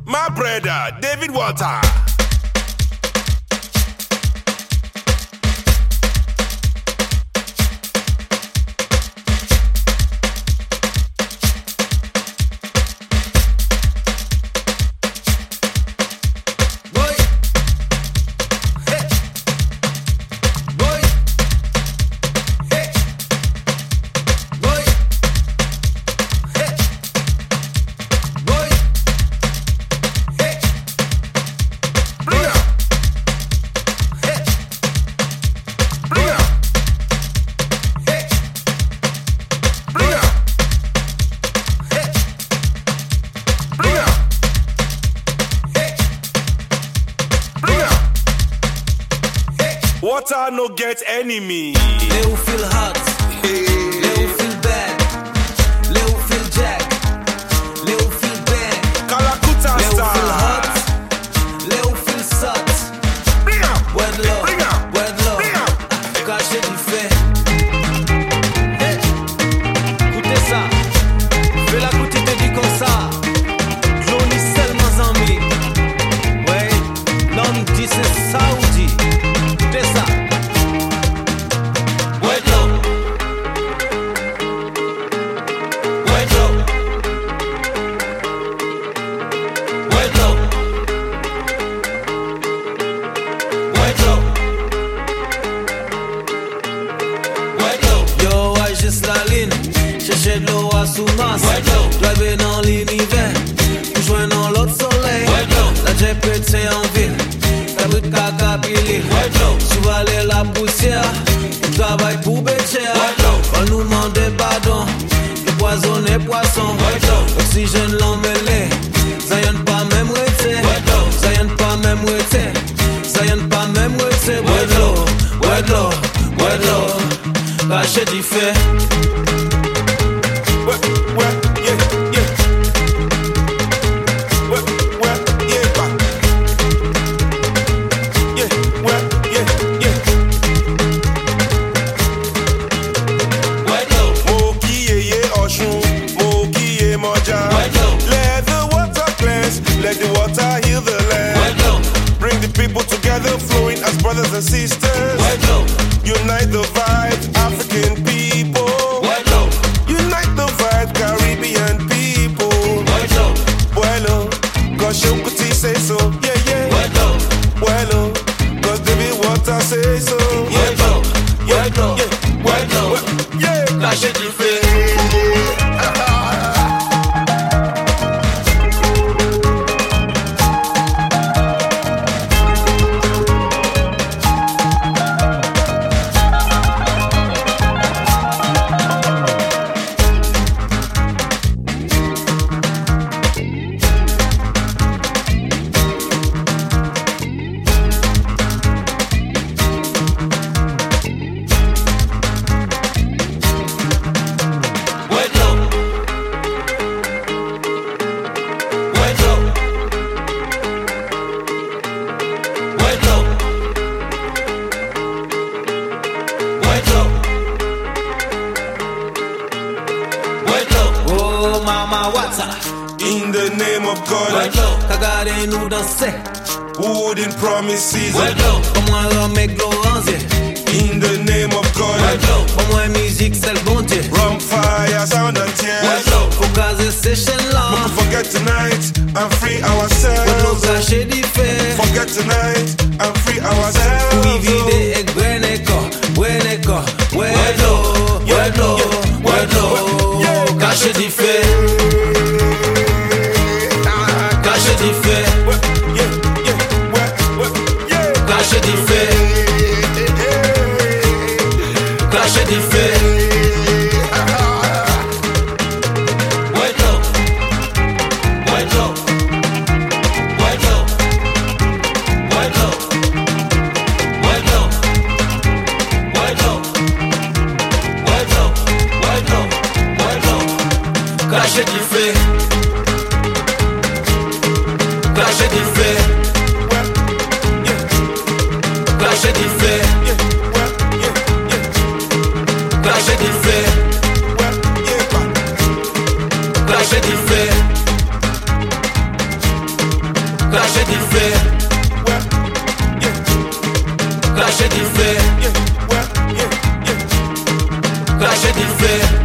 My brother, David Walter. Water no get enemy. They who feel hot, they who feel bad, they who feel jack, they who feel bad. Kalakuta They who star. feel hot, they who feel sot. Word love, caché du fait. Hey, écoutez ça, fais la goûter te dit comme ça. Johnny seulement en mi. Ouais, non dit c'est Saoudi. Écoutez ça. Yo, ouais, juste la ligne. Chercher de l'eau à sous-masse. Driver dans l'univers. Pour joindre dans l'autre soleil. La JPT c'est en ville. La brute caca pili. Souvaler la poussière. On travaille pour Bécher. On nous demande pardon. Le poison et poisson. Oxygène l'emmêlé. Ça y'en pas même rété. Ça y'en pas même rété. Ça y'en pas même rété. Wedlo. Caché du fait. Let the water heal the land. Bring the people together, flowing as brothers and sisters. Unite the vibes, African people. Unite the vibes, Caribbean people. Bueno, cause Shokuti say so. Yeah. Bueno, cause David Walter say so. Yeah. Caché du fait. In the name of God, Kagare nous danser. wooden promises. Comment remettre l'orange. In the name of God, Comment musique c'est le bon Dieu. rum fire, sound and tears. Faut caser ces chaînes-là. Don't forget tonight and free Pour nous ourselves. cacher du fait. Forget tonight and free Oui, ourselves. vide et Gweneko. Cacher du fait. Cacher du fait. Cacher du fait. Cacher du fait. Cacher du fait. Cacher du fait. Cacher du fait. Cacher du fait. Cacher du fait. Clasher du feu. Clasher du feu. Clasher du feu.